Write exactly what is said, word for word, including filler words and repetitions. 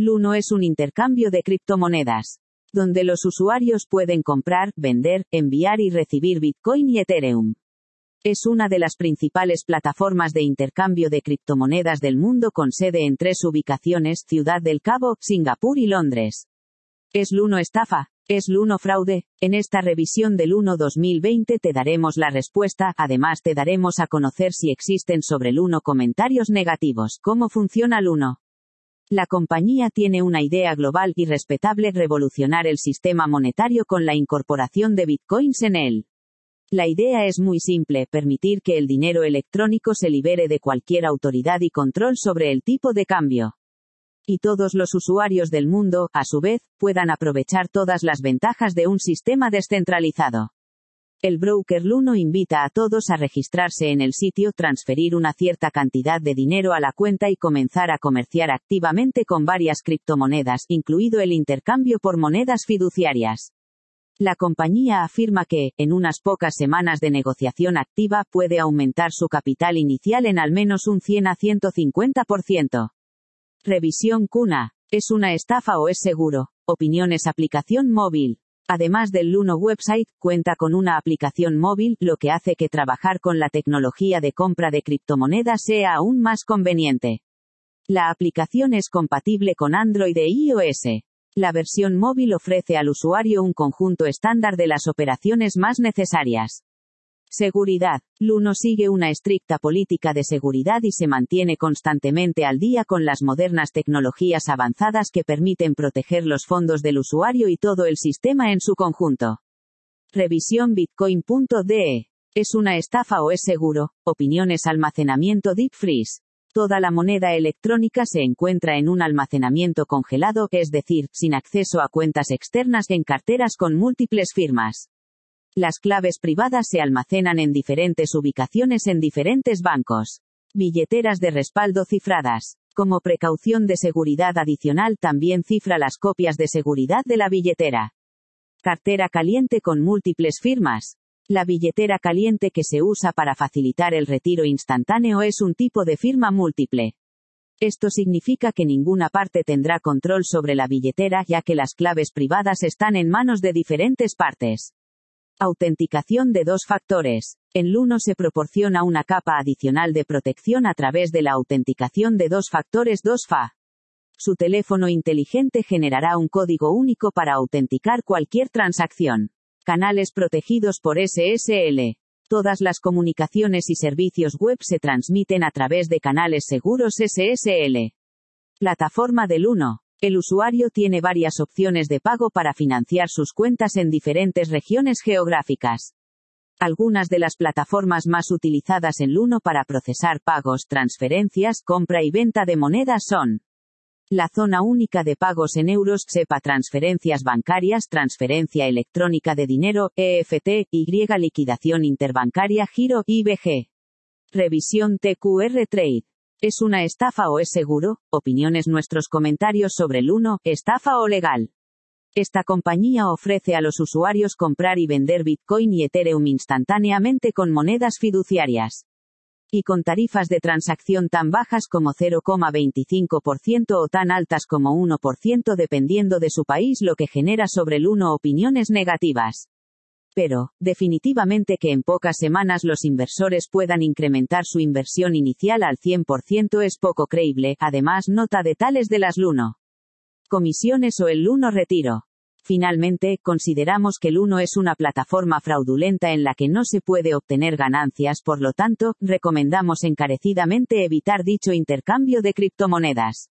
Luno es un intercambio de criptomonedas, donde los usuarios pueden comprar, vender, enviar y recibir Bitcoin y Ethereum. Es una de las principales plataformas de intercambio de criptomonedas del mundo con sede en tres ubicaciones: Ciudad del Cabo, Singapur y Londres. ¿Es Luno estafa? ¿Es Luno fraude? En esta revisión de Luno dos mil veinte te daremos la respuesta, además te daremos a conocer si existen sobre Luno comentarios negativos. ¿Cómo funciona Luno? La compañía tiene una idea global y respetable: revolucionar el sistema monetario con la incorporación de bitcoins en él. La idea es muy simple: permitir que el dinero electrónico se libere de cualquier autoridad y control sobre el tipo de cambio. Y todos los usuarios del mundo, a su vez, puedan aprovechar todas las ventajas de un sistema descentralizado. El broker Luno invita a todos a registrarse en el sitio, transferir una cierta cantidad de dinero a la cuenta y comenzar a comerciar activamente con varias criptomonedas, incluido el intercambio por monedas fiduciarias. La compañía afirma que, en unas pocas semanas de negociación activa, puede aumentar su capital inicial en al menos un cien a ciento cincuenta por ciento. Revisión Cuna. ¿Es una estafa o es seguro? Opiniones. Aplicación móvil. Además del Luno website, cuenta con una aplicación móvil, lo que hace que trabajar con la tecnología de compra de criptomonedas sea aún más conveniente. La aplicación es compatible con Android e iOS. La versión móvil ofrece al usuario un conjunto estándar de las operaciones más necesarias. Seguridad. Luno sigue una estricta política de seguridad y se mantiene constantemente al día con las modernas tecnologías avanzadas que permiten proteger los fondos del usuario y todo el sistema en su conjunto. Revisión Bitcoin punto de e. ¿Es una estafa o es seguro? Opiniones. Almacenamiento Deep Freeze. Toda la moneda electrónica se encuentra en un almacenamiento congelado, es decir, sin acceso a cuentas externas, en carteras con múltiples firmas. Las claves privadas se almacenan en diferentes ubicaciones en diferentes bancos. Billeteras de respaldo cifradas. Como precaución de seguridad adicional, también cifra las copias de seguridad de la billetera. Cartera caliente con múltiples firmas. La billetera caliente que se usa para facilitar el retiro instantáneo es un tipo de firma múltiple. Esto significa que ninguna parte tendrá control sobre la billetera, ya que las claves privadas están en manos de diferentes partes. Autenticación de dos factores. En Luno se proporciona una capa adicional de protección a través de la autenticación de dos factores dos F A. Su teléfono inteligente generará un código único para autenticar cualquier transacción. Canales protegidos por S S L. Todas las comunicaciones y servicios web se transmiten a través de canales seguros S S L. Plataforma de Luno. El usuario tiene varias opciones de pago para financiar sus cuentas en diferentes regiones geográficas. Algunas de las plataformas más utilizadas en Luno para procesar pagos, transferencias, compra y venta de monedas son: la zona única de pagos en euros, SEPA, transferencias bancarias, transferencia electrónica de dinero, E F T, Y, liquidación interbancaria, giro, I B G. Revisión T Q R Trade. ¿Es una estafa o es seguro? Opiniones. Nuestros comentarios sobre Luno, estafa o legal. Esta compañía ofrece a los usuarios comprar y vender Bitcoin y Ethereum instantáneamente con monedas fiduciarias. Y con tarifas de transacción tan bajas como cero coma veinticinco por ciento o tan altas como uno por ciento dependiendo de su país, lo que genera sobre Luno opiniones negativas. Pero, definitivamente que en pocas semanas los inversores puedan incrementar su inversión inicial al cien por ciento es poco creíble. Además, nota de tales de las Luno comisiones o el Luno retiro. Finalmente, consideramos que Luno es una plataforma fraudulenta en la que no se puede obtener ganancias, por lo tanto, recomendamos encarecidamente evitar dicho intercambio de criptomonedas.